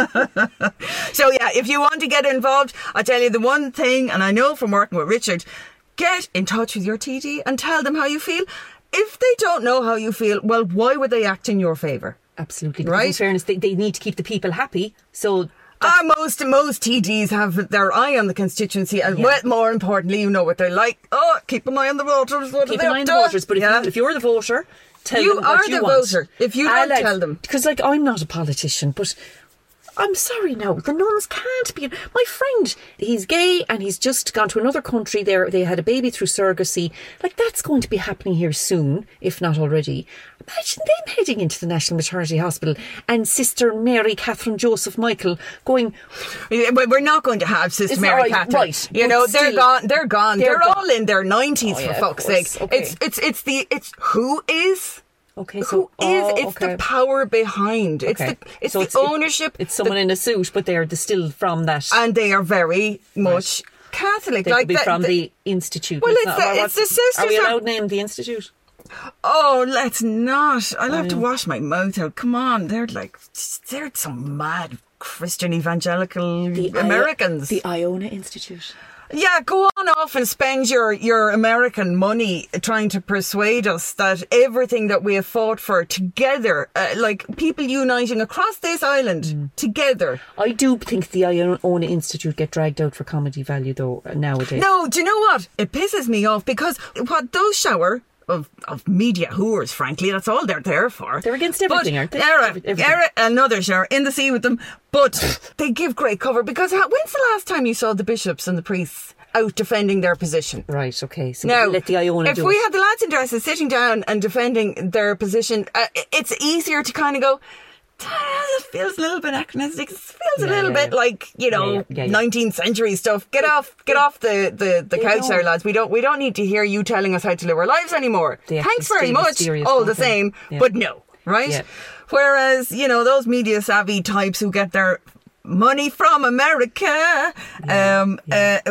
So yeah, if you want to get involved, I'll tell you the one thing, and I know from working with Richard, get in touch with your TD and tell them how you feel. If they don't know how you feel, well, why would they act in your favour? Absolutely. Right? In fairness, they need to keep the people happy. So most TDs have their eye on the constituency, and more importantly, you know what they're like. Oh, keep an eye on the voters. Keep an eye on the voters. But if you're the voter, tell them what you want. You are the voter. If you don't tell them. Because, I'm not a politician, but I'm sorry now, the nuns can't be... My friend, he's gay and he's just gone to another country. They had a baby through surrogacy. That's going to be happening here soon, if not already. Imagine them heading into the National Maternity Hospital and Sister Mary Catherine Joseph Michael going... We're not going to have Sister Mary Catherine. Right. You know, they're gone. They're gone. They're all in their 90s, for fuck's sake. Okay. It's who is... Okay, so it's the power behind. Okay. It's the ownership. It's someone in a suit, but they're still from that, and they are very much Catholic. They could be from the institute. Well, it's the sisters. Are we allowed to name the institute? Oh, let's not. I'll have to wash my mouth out. Come on, they're some mad Christian evangelical Americans. The Iona Institute. Yeah, go on off and spend your American money trying to persuade us that everything that we have fought for together, people uniting across this island together. I do think the Iona Institute get dragged out for comedy value though nowadays. No, do you know what? It pisses me off because what those shower of media whores, frankly, that's all they're there for. They're against everything, aren't they? Another shower in the sea with them, but they give great cover because when's the last time you saw the bishops and the priests out defending their position? Right, okay. So now, let the Iona do it. If we had the lads in dresses sitting down and defending their position, it's easier to kind of go, it feels a little bit anachronistic. It feels a little bit like 19th century stuff. Get off the couch there, lads. We don't need to hear you telling us how to live our lives anymore. Thanks very much. All the same, but no, right? Yeah. Whereas those media savvy types who get their money from America, their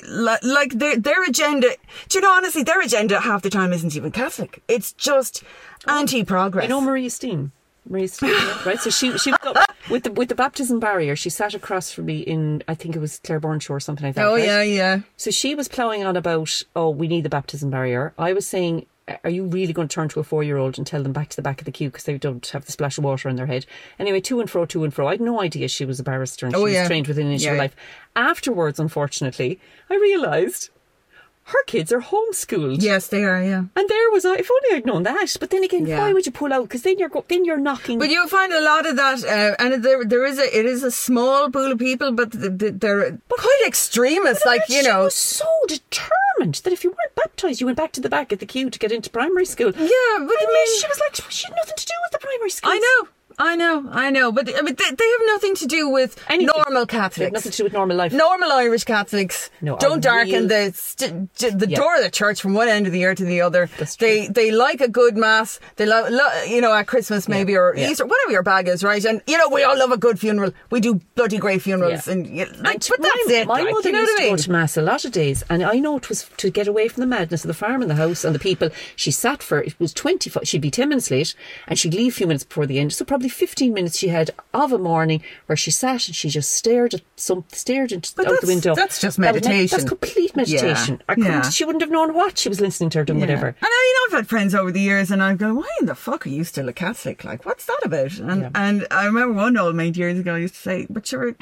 agenda. Do you know, honestly, their agenda half the time isn't even Catholic. It's just anti-progress. You know Maria Steen, right? So she was up with the baptism barrier. She sat across from me in, I think it was Clareburn or something like that. Oh, right? yeah. So she was ploughing on about, we need the baptism barrier. I was saying, are you really going to turn to a 4-year-old and tell them back to the back of the queue because they don't have the splash of water in their head? Anyway, to and fro. I had no idea she was a barrister and she was trained within an inch of her life. Afterwards, unfortunately, I realised her kids are homeschooled. Yes, they are, yeah. And there was if only I'd known that. But then again, why would you pull out? Because then you're knocking. But you'll find a lot of that, and it is a small pool of people, but they're quite extremist. She was so determined that if you weren't baptised, you went back to the back of the queue to get into primary school. Yeah, but I mean, she was like, she had nothing to do with the primary school. I know, but they have nothing to do with normal Catholics. They have nothing to do with normal life. Normal Irish Catholics don't darken the door of the church from one end of the year to the other. They like a good mass. They love, at Christmas maybe or Easter, whatever your bag is, right? And we all love a good funeral. We do bloody great funerals, but that's it. My mother used to go to mass a lot of days, and I know it was to get away from the madness of the farm and the house and the people. She sat for, it was 25. She'd be 10 minutes late, and she'd leave a few minutes before the end. So probably probably 15 minutes she had of a morning where she sat and she just stared into out the window. That's just meditation. That's complete meditation. She wouldn't have known what she was listening to or doing whatever. And I've had friends over the years and I've gone, why in the fuck are you still a Catholic? Like, what's that about? And I remember one old mate years ago used to say, but you're,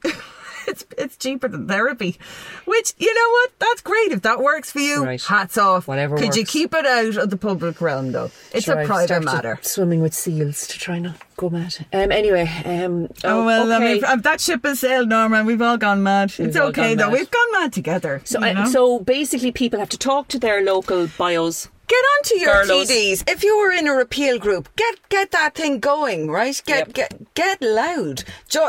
it's cheaper than therapy. Which, you know what? That's great. If that works for you, hats off. Whatever Could works. you keep it out of the public realm, though? It's a private matter. Swimming with seals to try not go mad. Anyway. I mean, that ship has sailed, Norma. We've all gone mad. It's okay, though. We've gone mad together. So basically, people have to talk to their local bios. Get onto your Garlos. TDs. If you were in a repeal group, get that thing going, right? Get loud.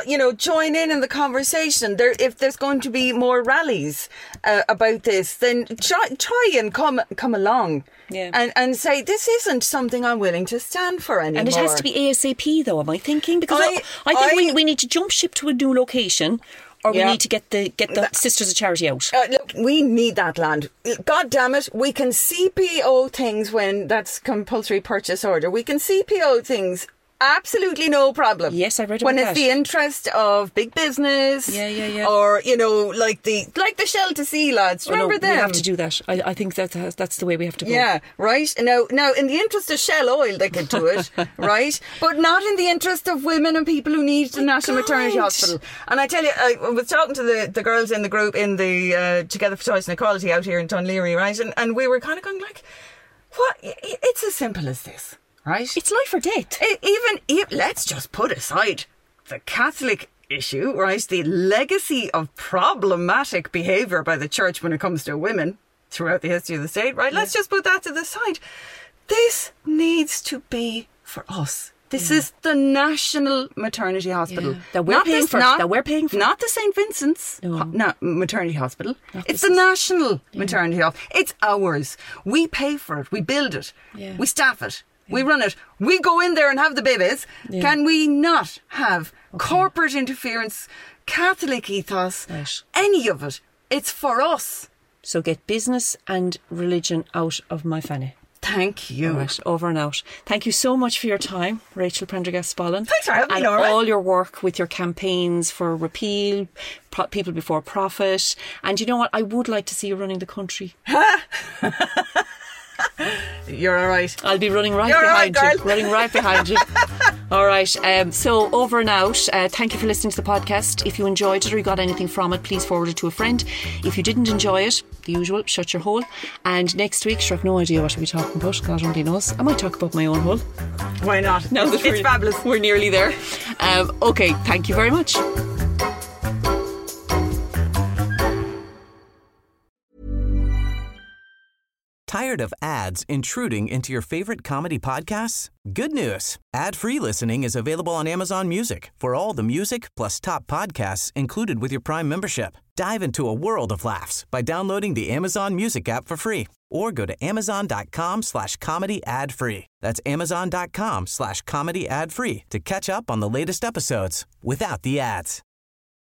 Join in the conversation. If there's going to be more rallies about this, then try and come along. Yeah. And say, this isn't something I'm willing to stand for anymore. And it has to be ASAP, though, am I thinking? Because I think we need to jump ship to a new location. Or we need to get the Sisters of Charity out. Look, we need that land. God damn it, we can CPO things when that's compulsory purchase order. We can CPO things. Absolutely no problem. Yes, I read about when that. It's the interest of big business. Yeah. Or, like the Shell to Sea lads. Remember them? We have to do that. I think that's the way we have to go. Yeah, right. Now, in the interest of Shell Oil, they could do it, right? But not in the interest of women and people who need the National Maternity Hospital. And I tell you, I was talking to the girls in the group in the Together for Choice and Equality out here in Dunleary, right? And we were kind of going like, what? It's as simple as this. Right? It's life or death. Let's just put aside the Catholic issue, right? The legacy of problematic behaviour by the church when it comes to women throughout the history of the state, right? Let's just put that to the side. This needs to be for us. This is the National Maternity Hospital. That we're paying for. Not the St. Vincent's Maternity Hospital. It's the National Maternity Hospital. It's ours. We pay for it. We build it. Yeah. We staff it. We run it. We go in there and have the babies. Yeah. Can we not have corporate interference, Catholic ethos, any of it? It's for us. So get business and religion out of my fanny. Thank you. All right, over and out. Thank you so much for your time, Rachel Prendergast-Spallon. Thanks for having me, Nora. And all your work with your campaigns for repeal, people before profit. And you know what? I would like to see you running the country. You're all right. I'll be running behind you. Running right behind you. All right. So over and out. Thank you for listening to the podcast. If you enjoyed it or you got anything from it, please forward it to a friend. If you didn't enjoy it, the usual, shut your hole. And next week, sure, I've no idea what we'll be talking about. God only knows. I might talk about my own hole. Why not? No, it's fabulous. We're nearly there. Okay. Thank you very much. Tired of ads intruding into your favorite comedy podcasts? Good news. Ad-free listening is available on Amazon Music for all the music plus top podcasts included with your Prime membership. Dive into a world of laughs by downloading the Amazon Music app for free or go to amazon.com/comedy ad-free. That's amazon.com/comedy ad-free to catch up on the latest episodes without the ads.